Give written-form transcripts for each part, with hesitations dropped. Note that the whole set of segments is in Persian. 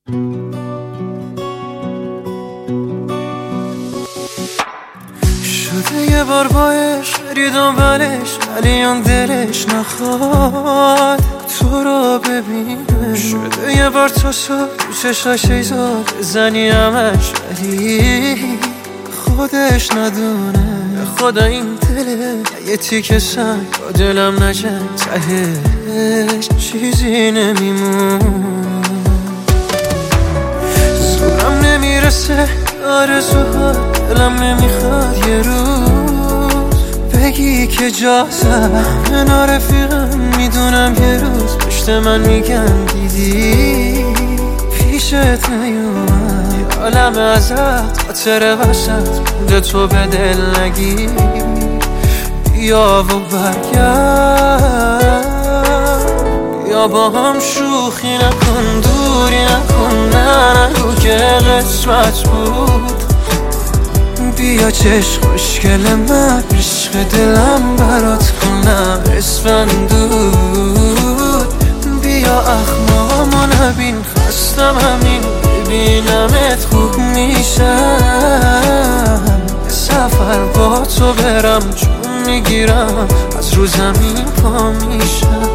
شده یه بار باش بری دنبالش، ولی اون دلش نخواد تو رو ببینه. شده یه بار تو تو چشاش ایزاد بزنی همش، ولی خودش ندونه. خدا این دله یه تیکه سنگ با دلم نجنگ، تهش چیزی نمیمون. زورم نمیرسه آرزوها، دلم نمیخواد یه روز بگی که جا زد. من رفیقم میدونم یه روز پشت من میگن دیدی پیشت نیومد. یه عالم ازت خاطر وسط مونده، تو به دل نگی. بیا و برگرد، بیا با هم شوخی نکن، دوری نکن، نگو که قسمت بود. بیا چشم خوشگل من، عشق دلم برات کنم اسفندود. بیا اخمامو نبین، خستم همین ببینمت خوب میشم. سفر با تو برم چون میگیرم، از رو زمین پا میشم.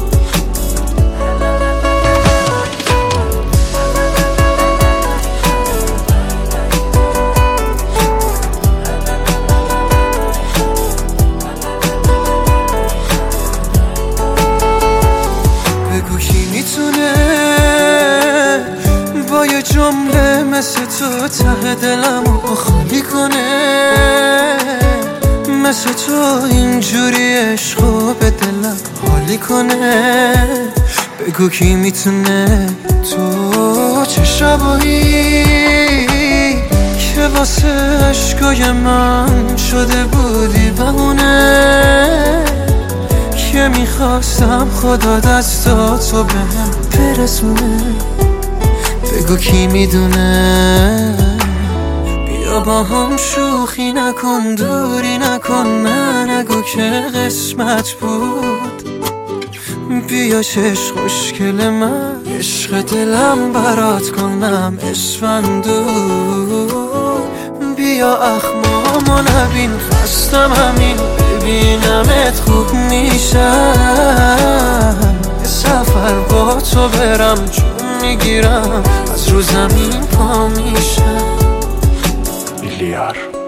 بگو کی میتونه با یه جمله مثل تو ته دلمو خالی کنه، مثل تو اینجوری عشقو به دلم حالی کنه. بگو کی میتونه تو چه شبایی که واسه عشقای من شده بودی بمونه، که میخواستم خدا دستاتو بهم برسونه. بگو کی میدونه، بیا با هم شوخی نکن، دوری نکن، نگو که قسمت بود. بیا چشم خوشگل من، عشق دلم برات کنم اسفندود. بیا اخمامو نبین، خستم همین ببینمت خوب میشم. سفر با تو برم چون میگیرم، از رو زمین پا میشم. میلیار